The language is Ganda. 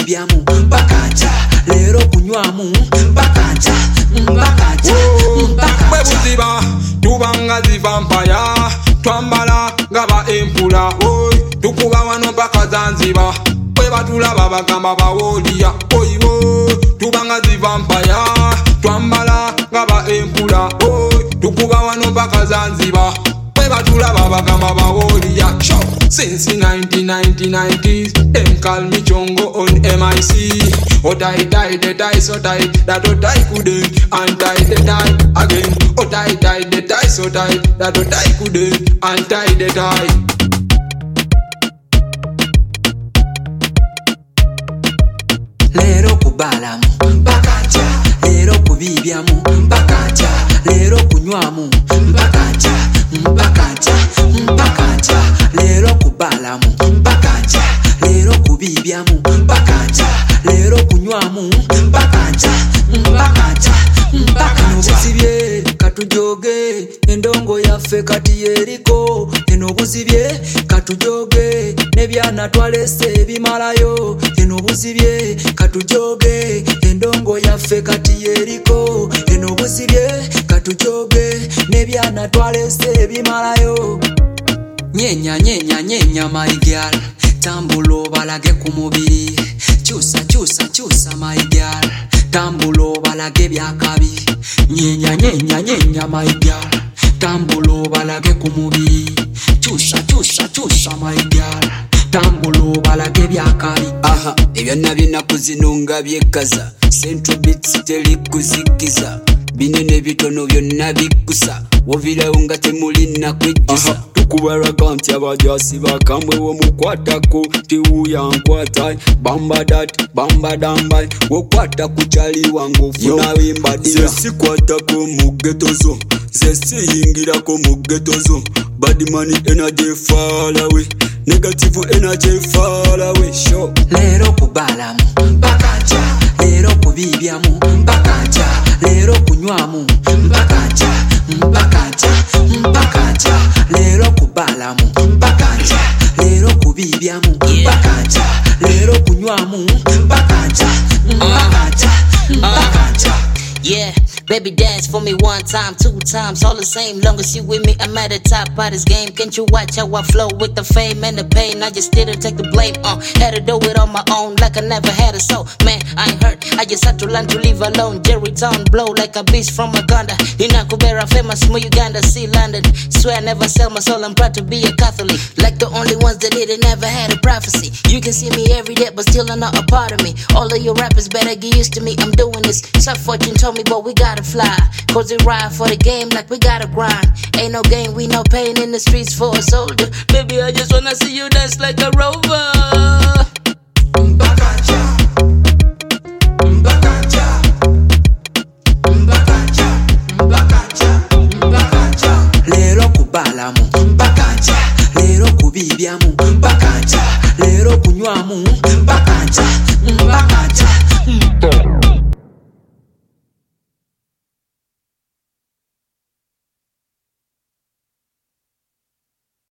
kubibyamu mpakaja lero kunywamu mpakaja bwe buziba tubanga zivampaya twambala ngaba empula tukuba wano mpaka Zanzibar bwe batulaba bagamba bawoliya oyiwo tubanga zivampaya twambala ngaba empula tukuba wano mpaka Zanzibar bwe batulaba bagamba bawoliya since the 1990s them call me Chongo on MIC die the die so die that die couldn't and die the die again die the die so die that die couldn't and die the die. Lero kubalamu mpakaja lero kubibyamu mpakaja lero kunywamu mpakaja lero kubalamu mpakaja lero kubibyamu mpakaja lero kunywamu mpakaja obuzibye katujoge endongo yaffe kati yeriko eno obuzibye katujoge nebyana twalese ebimalayo eno obuzibye katujoge endongo yaffe kati yeriko eno obuzibye katujoge nebyana twalese ebimalayo nyenya my girl tambula obalage ku mubiri kyusa my girl tambula obalage byakabi nyenya my girl tambula obalage ku mubiri kyusa my girl tambula obalage byakabi ebyonna binaku zino nga byekaza Central Beats teri kuzikiza binene bitono byonna bikusa wovirawo nga temulina kwejjusa tukubalaga nti abajasi bakambwe womukwatako tiwuya nkwata bamba damba wokwata kukyali wange ofuna wimbadira zesikwatako mu ghetto zo zesiyingirako mu ghetto zo bad money energy fall away negative energy fall away show lero kubalamu mpakaja lero kubibyamu mpakaja lero kunywamu mpakaja lero kubalamu mpakaja lero kubibyamu mpakaja lero kunywamu mpakaja yeah. Baby dance for me one time, two times, all the same. Long as you with me, I'm at the top of this game. Can't you watch how I flow with the fame and the pain? I just didn't take the blame. Had to do it on my own, like I never had a soul. Man, I ain't hurt. I just had to learn to leave alone. Jerry Town blow like a beast from Uganda. Inakubera famous from Uganda, see London. Swear I never sell my soul. I'm proud to be a Catholic, like the only ones that didn't never had a prophecy. You can see me every day, but still are not a part of me. All of your rappers better get used to me. I'm doing this. Tough fortune told me, but we gotta fly. Cause we ride for the game like we gotta grind. Ain't no gain, we no pain in the streets for a soldier. Baby, I just wanna see you dance like a rover. Mpakaja lero kubalamu mpakaja lero kubibyamu mpakaja lero kunywamu mpakaja